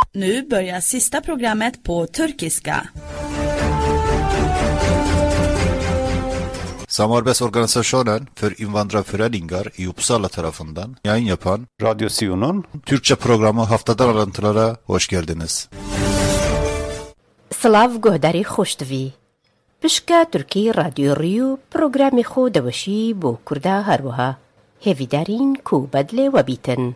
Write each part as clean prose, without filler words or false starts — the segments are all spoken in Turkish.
Nu börjar sista programmet på turkiska. Samarbetorganisationen för invandrarföreningar i Uppsala tarafından yayın yapan Radyo Siyon'un Türkçe programı Haftadan Alıntılara hoş geldiniz. Slav guhdari khoshtavi. Pişka Türkiye Radyo Riyo programı xo dawşi bo Kurda harwaha. Hevidarin ku badle ve bitin.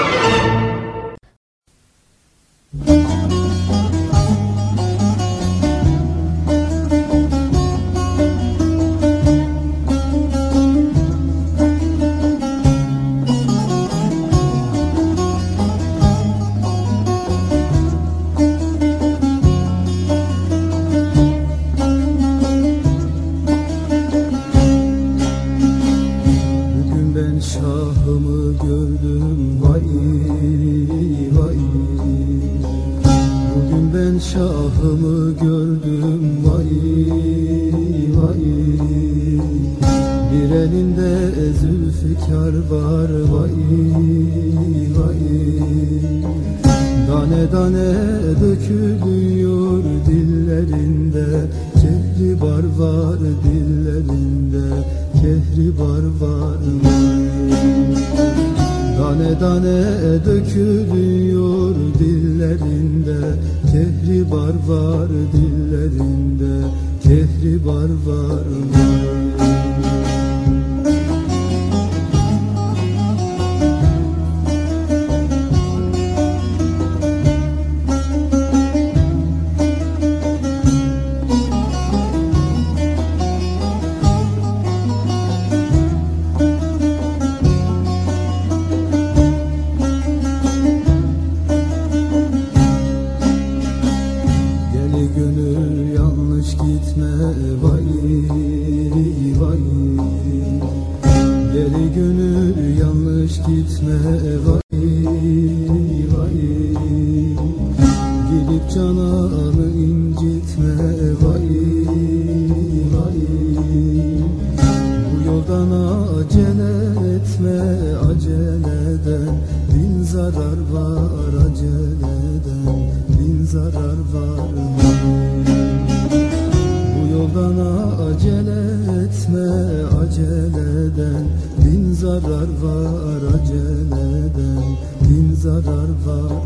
Şahımı gördüm vay vay. Bugün ben şahımı gördüm vay vay. Bir elinde zülfikar var vay vay. Tane tane dökülüyor dillerinde. Kehribar var dillerinde. Kehribar var. Tane tane dökülüyor dillerinde. Kehribar var dillerinde. Kehribar var. Gitme vay vay. Gidip cananı incitme vay vay. Bu yoldan acele etme aceleden. Bin zarar var aceleden. Bin zarar var. Bu yoldan acele etme aceleden. Bin zarar var aceleden, bin zarar var.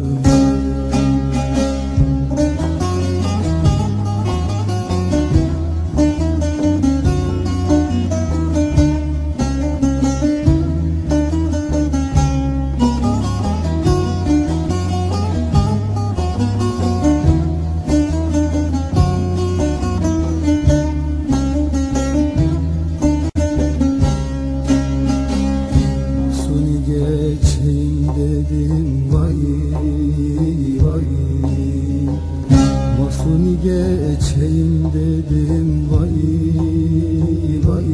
Geçeyim dedim vay vay.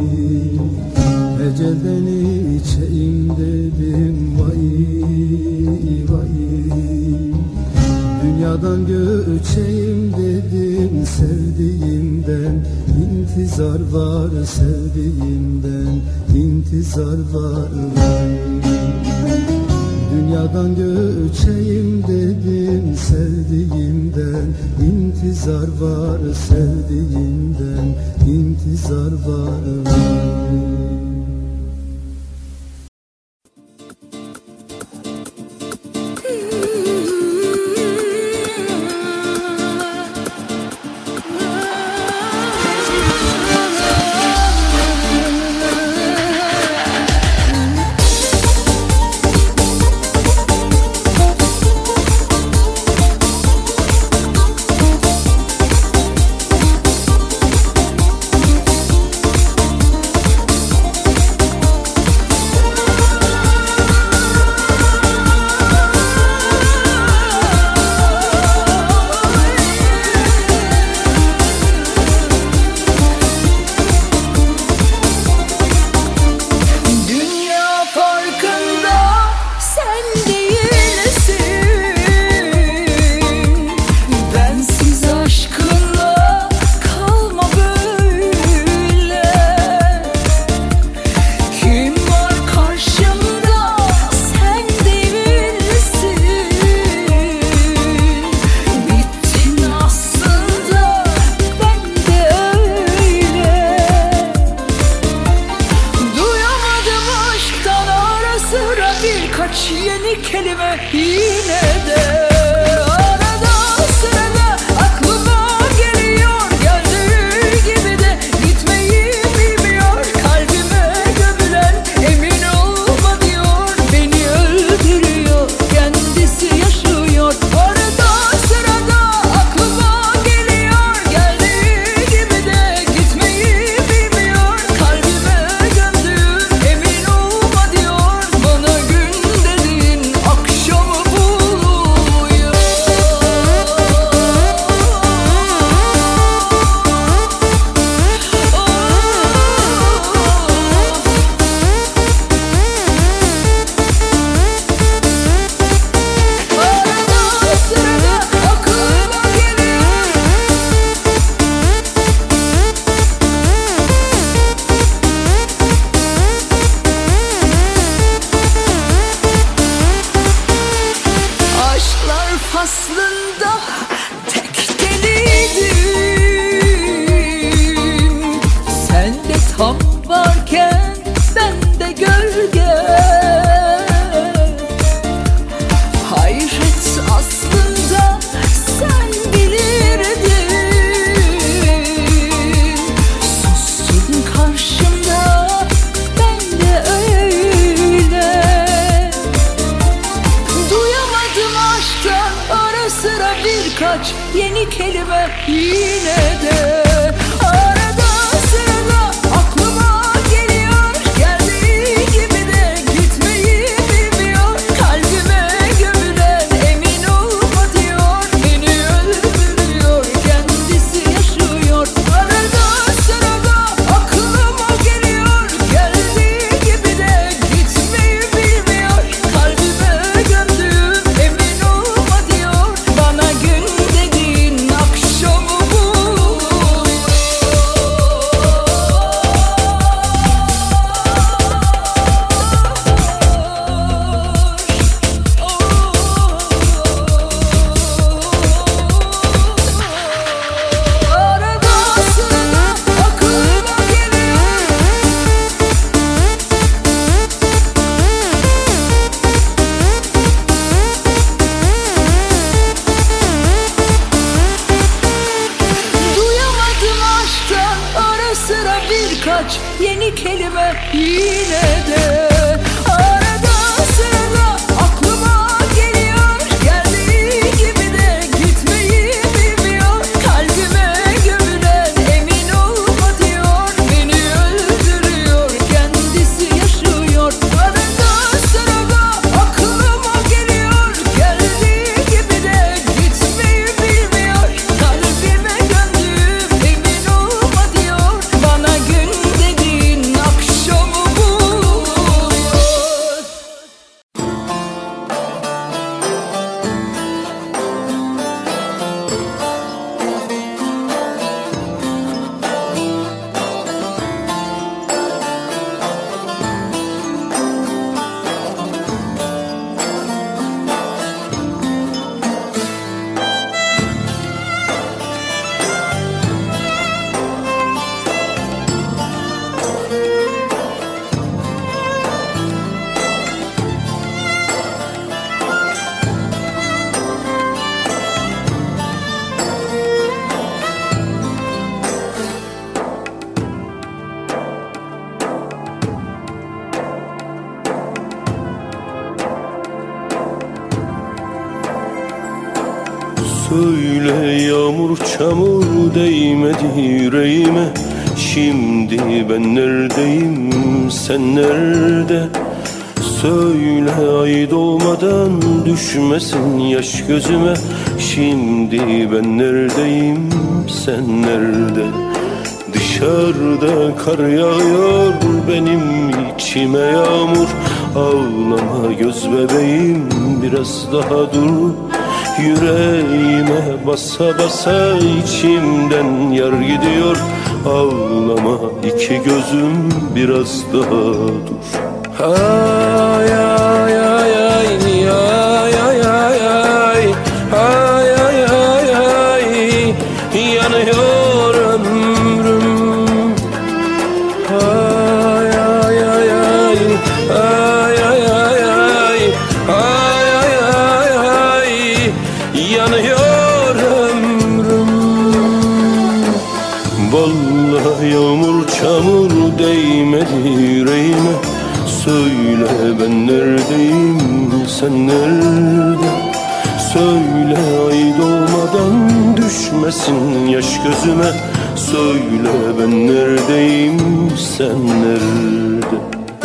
Ecelden içeyim dedim vay vay. Dünyadan göçeyim dedim sevdiğimden. İntizar var sevdiğimden. İntizar var vay. Dünyadan göçeyim dedim sevdiğimden. İntizar var sevdiğimden. İntizar var. birkaç yeni kelime yine de. Arada sırada aklıma geliyor, geldiği gibi de gitmeyi bilmiyor. Kalbime gömülen emin olma diyor, beni öldürüyor, kendisi yaşıyor. Arada sırada aklıma geliyor, geldiği gibi de gitmeyi bilmiyor. Kalbime gömdüğün emin olma diyor, bana gün dediğin akşamı buluyor. Arada sırada aklıma geliyor. Aşklar faslında tek deliydim. Sen de tam varken ben de gölge. Hayret aslında sen bilirdin. Sustun karşımda, ben de öyle. Duyamadım aşktan ara sıra birkaç yeni kelime yine de. Arada sırada aklıma geliyor, geldiği gibi de gitmeyi bilmiyor. Kalbime gömülen emin olma diyor, beni öldürüyor, kendisi yaşıyor. Arada sırada aklıma geliyor, geldiği gibi de gitmeyi bilmiyor. Kalbime gömdüğüm emin olma diyor, bana gün dediğin akşamı buluyor. Arada sırada aklıma geliyor. Duyamadım aşktan ara sıra birkaç yeni kelime yine de. Arada sırada aklıma geliyor, geldiği gibi de gitmeyi bilmiyor. Kalbime gömülen emin olma diyor, beni öldürüyor, kendisi yaşıyor. Arada sırada aklıma geliyor, geldiği gibi de gitmeyi bilmiyor. Kalbime gömdüğüm emin olma diyor, bana gün dediğin akşamı buluyor. Söyle yağmur çamur değmedi yüreğime. Şimdi ben neredeyim, sen nerede? Söyle ay doğmadan düşmesin yaş gözüme. Şimdi ben neredeyim, sen nerede? Dışarıda kar yağıyor, benim içime yağmur. Ağlama göz bebeğim, biraz daha dur. Yüreğime basa basa içimden yar gidiyor. Ağlama iki gözüm, biraz daha dur. Ay ay ay ay ay ay ay ay ay ay ay ay, yanıyor ömrüm. Ay ay ay ay ay ay ay ay Söyle ben neredeyim, sen nerede? Söyle ay doğmadan düşmesin yaş gözüme. Söyle ben neredeyim, sen nerede?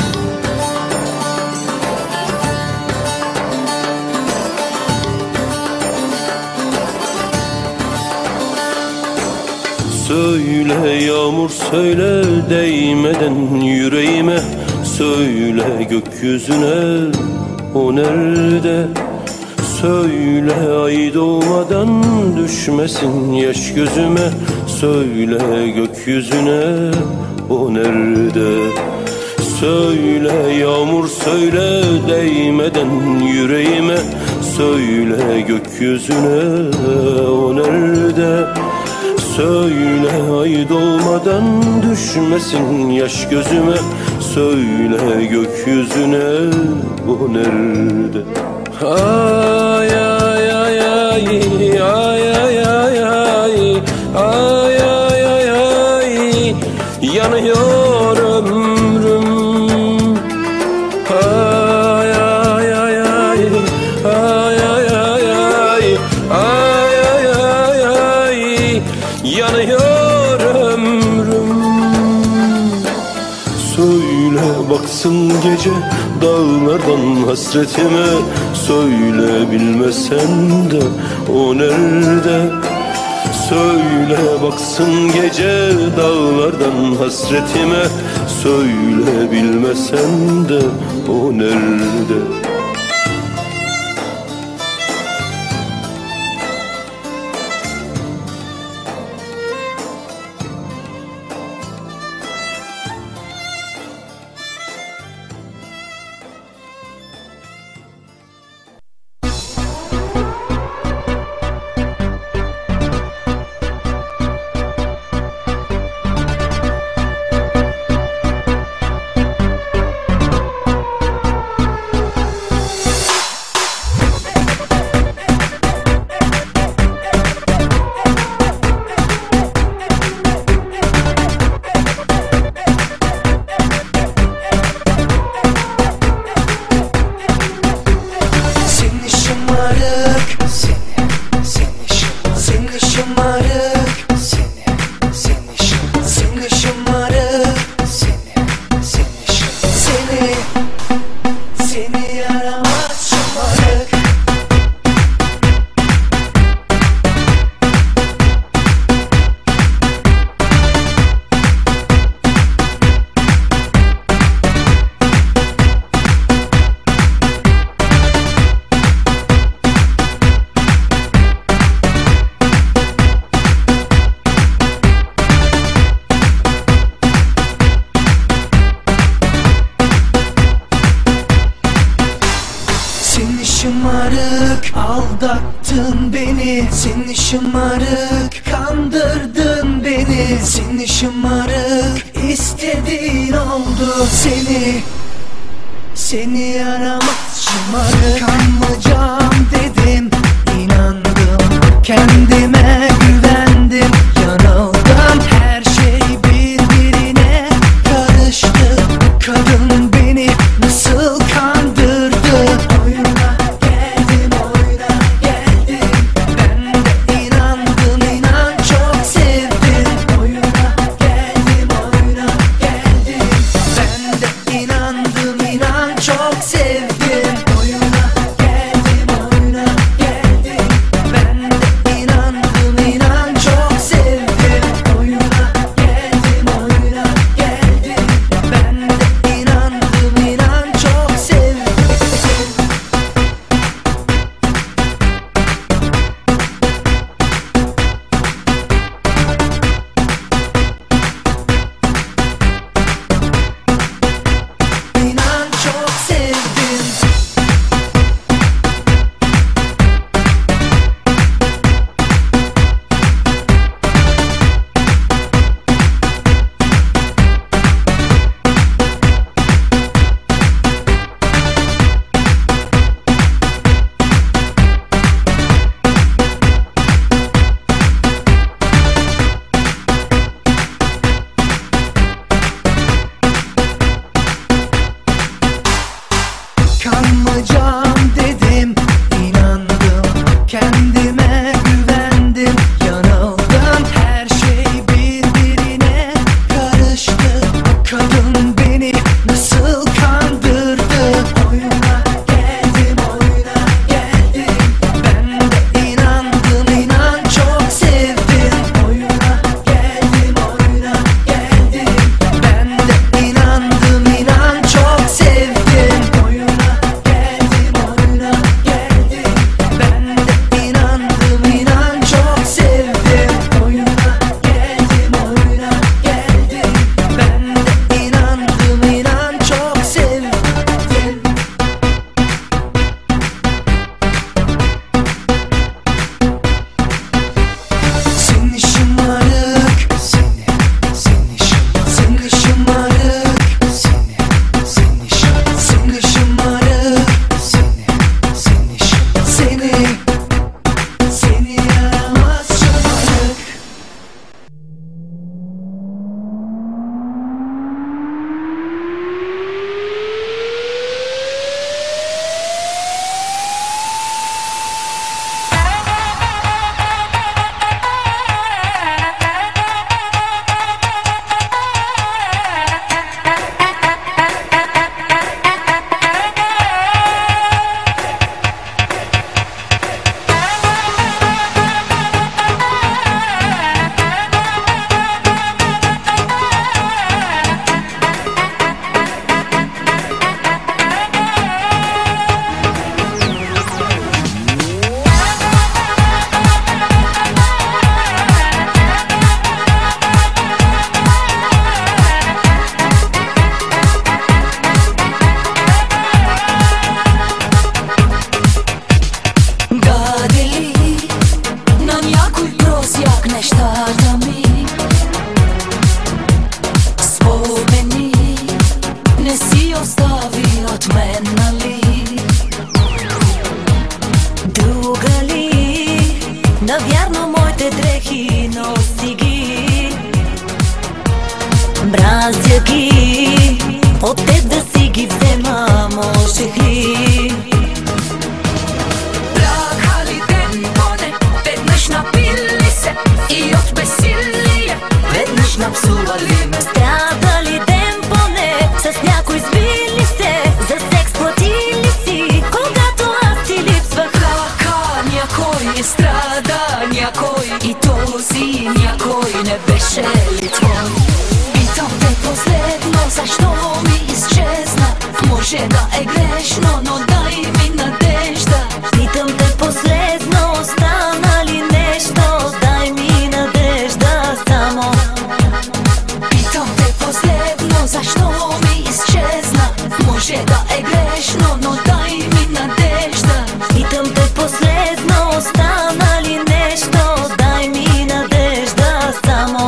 Söyle yağmur söyle değmeden yüreğime. Söyle gökyüzüne, o nerede? Söyle ay doğmadan düşmesin yaş gözüme. Söyle gökyüzüne, o nerede? Söyle yağmur söyle değmeden yüreğime. Söyle gökyüzüne, o nerede? Söyle ay doğmadan düşmesin yaş gözüme. Söyle gökyüzüne, o nerede? Ay ay ay ay ay ay ay ay ay ay ay ay yanıyor ömrüm. Ay ay ay ay ay ay ay ay ay ay ay yanıyor ömrüm. Söyle baksın gece dağlardan hasretime. Söyle bilmesen de o nerede? Söyle baksın gece dağlardan hasretime. Söyle bilmesen de o nerede? Aldattın beni, seni şımarık. Kandırdın beni, seni şımarık. İstediğin oldu seni yaramaz şımarık. Kanmayacağım dedim, inandım, kendime güvendim. Yanıldım, her şey birbirine karıştı. Kadın beni nasıl kandırdı? Oyuna geldim, oyuna geldim. Ben de inandım, inan çok sevdim. Oyuna geldim, oyuna geldim. Ben de inandım, inan çok sevdim. Oyuna geldim, oyuna geldim. Ben de inandım, inan çok sevdim. Oyuna geldim, oyuna geldim. Ben de inandım, inan çok sevdim. İnan çok sevdim. kanmayacağım dedim, inandım, kendime güvendim, yanıldım. Her şey birbirine karıştı. Kadın beni nasıl kandırdı? Oyuna geldim, oyuna geldim. Ben de inandım, inan çok sevdim. Oyuna geldim, oyuna geldim. Ben de inandım, inan çok sevdim. Oyuna geldim, oyuna geldim. Ben de inandım, inan çok sevdim. Oyuna geldim, oyuna geldim. Ben de inandım, inan çok sevdim. Seni şımarık, seni şımarık, seni şımarık, seni şımarık, seni yaramaz şımarık. Gadeli, na някой просяк нещата ми. Спомени не си остави от мен, нали? Друга ли? Навярно моите дрехи носи ги. Мразя ги, от теб да си ги взема можех ли? Бяха ли ден поне, веднъж напили се и от безсилие веднъж напсували ме? Страдали ден поне, с някой сбили се, за секс платили си, когато аз ти липсвах. Така някой страда, някой и този някой не беше ли твой? Питам те последно, защо ми изчезна? Може да е грешно, но дай ми надежда. Питам те последно, остана ли нещо? Дай ми надежда само. Питам те последно, защо ми изчезна? Може да е грешно, но дай ми надежда. Питам те последно, остана ли нещо? Дай ми надежда само.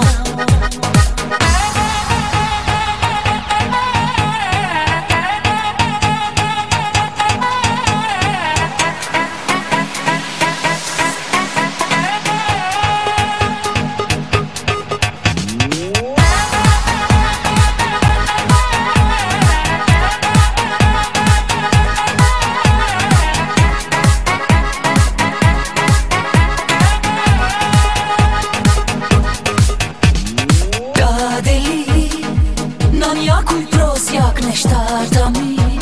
Гадели, на някой просяк нещата ми.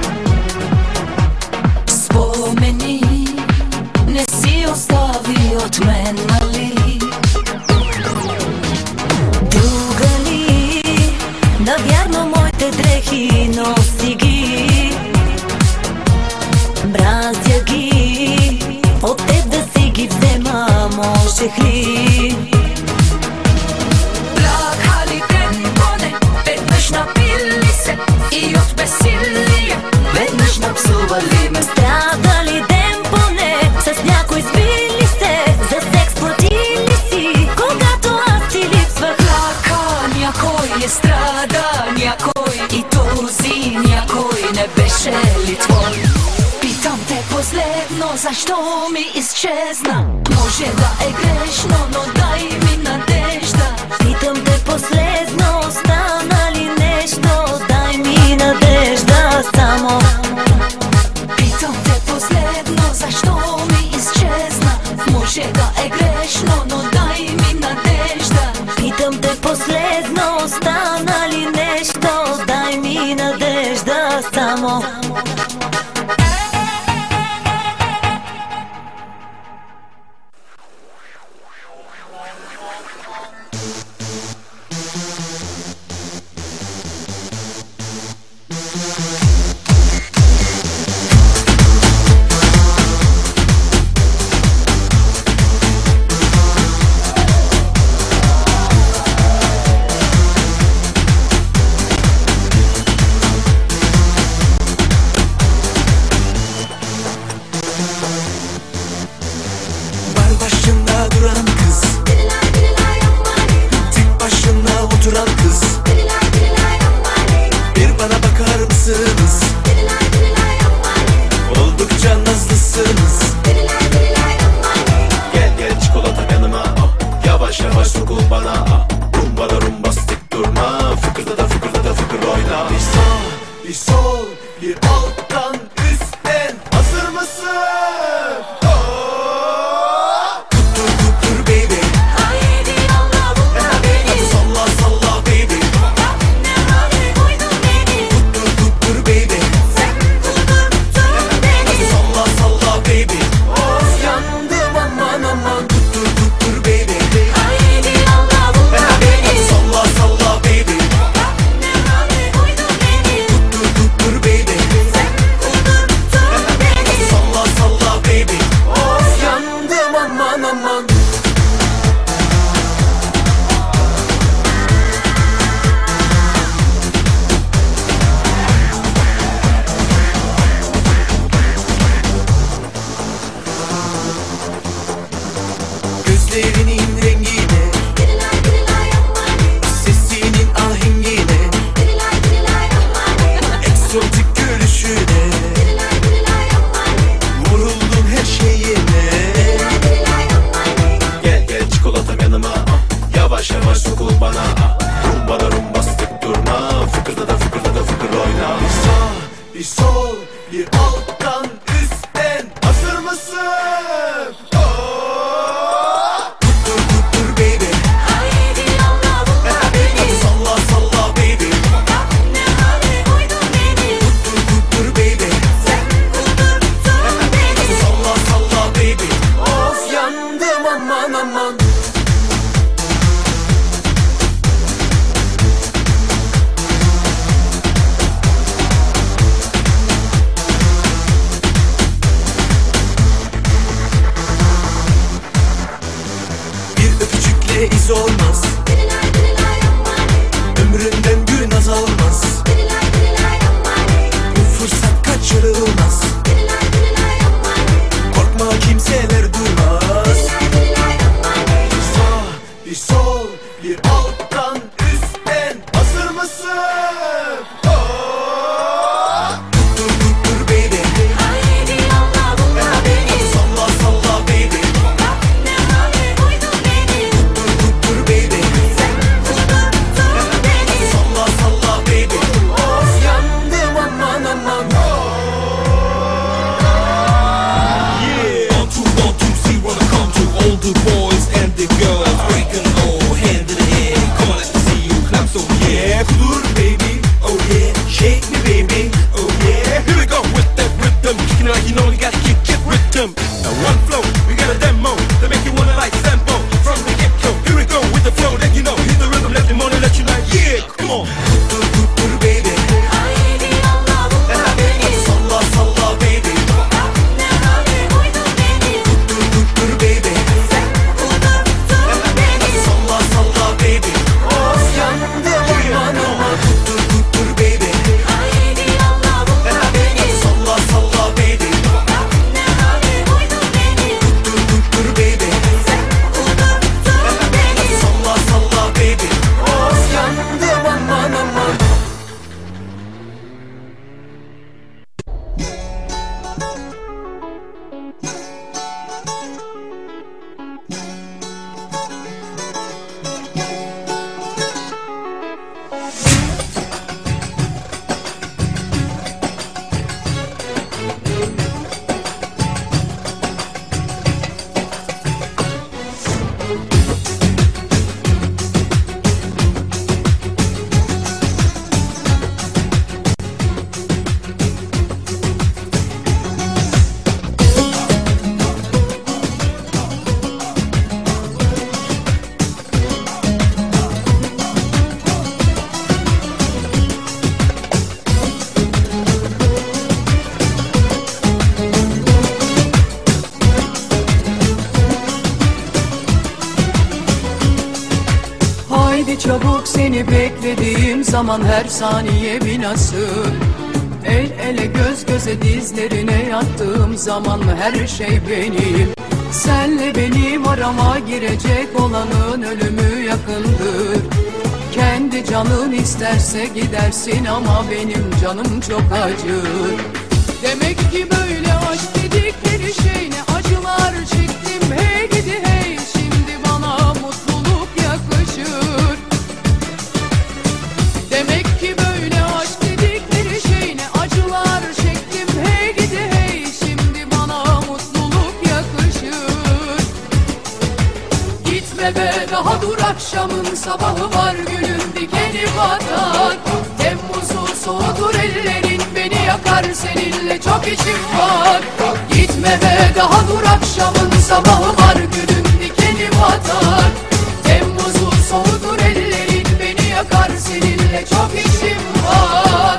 Спомени не си остави от мен, нали? Друга ли? Навярно моите дрехи носи ги. Мразя ги, от теб да си ги взема можех ли? Бяха ли ден поне, веднъж напили се и от безсилие веднъж напсували ме? Страдали ден поне, с някой сбили се, за секс платили си, когато аз ти липсвах. Така някой страда, някой и този някой не беше ли твой? Питам те последно, защо ми изчезна? Може да е грешно, но дай ми надежда. Питам те последно, остана ли нещо? Дай ми надежда само. Baby çabuk seni beklediğim zaman her saniye bir nasıl. El ele göz göze dizlerine yattığım zaman her şey benim. Senle benim arama girecek olanın ölümü yakındır. Kendi canın isterse gidersin ama benim canım çok acır. Demek ki böyle aşk dedikleri şey ne acılar çektim hey gidi hey. Şimdi bana mutluluk yakışır. Demek ki böyle aşk dedikleri şey ne acılar çektim hey gidi hey. Şimdi bana mutluluk yakışır. Gitme be daha dur akşamın sabahı var günün dikeni batar. Temmuz'u soğutur ellerin beni yakar seninle çok içim var. Gitme be daha dur akşamın sabahı var günün dikeni batar. Temmuz'u soğutur ellerin beni yakar seninle çok içim var.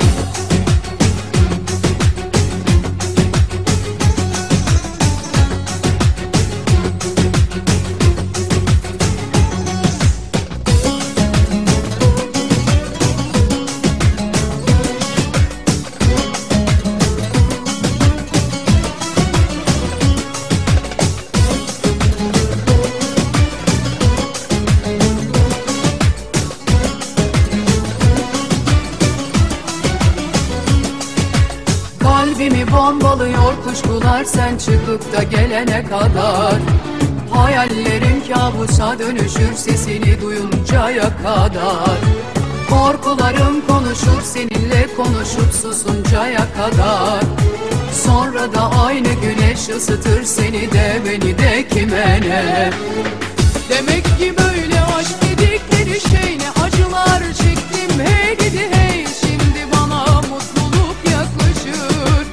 Kalbimi bombalıyor kuşkular sen çıkıp da gelene kadar. Hayallerim kabusa dönüşür sesini duyuncaya kadar. Korkularım konuşur seninle konuşup susuncaya kadar. Sonra da aynı güneş ısıtır seni de beni de kime ne. Demek ki böyle aşk dedikleri şey ne acılar çektim hey gidi hey. Şimdi bana mutluluk yakışır.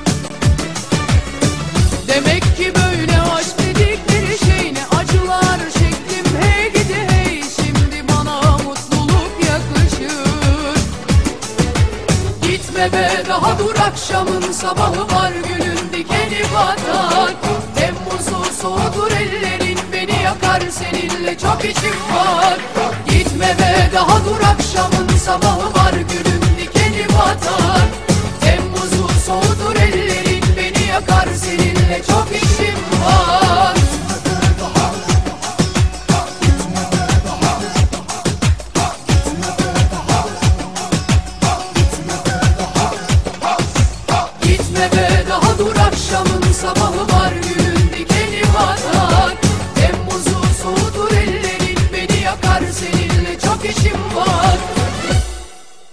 Demek ki böyle aşk dedikleri şey ne acılar çektim hey gidi hey. Şimdi bana mutluluk yakışır. Gitme be daha dur akşamın sabahı var günün dikeni batar. Temmuz'u soğutur ellerin beni yakar seninle çok içim var. Gitme be daha dur akşamın sabahı var.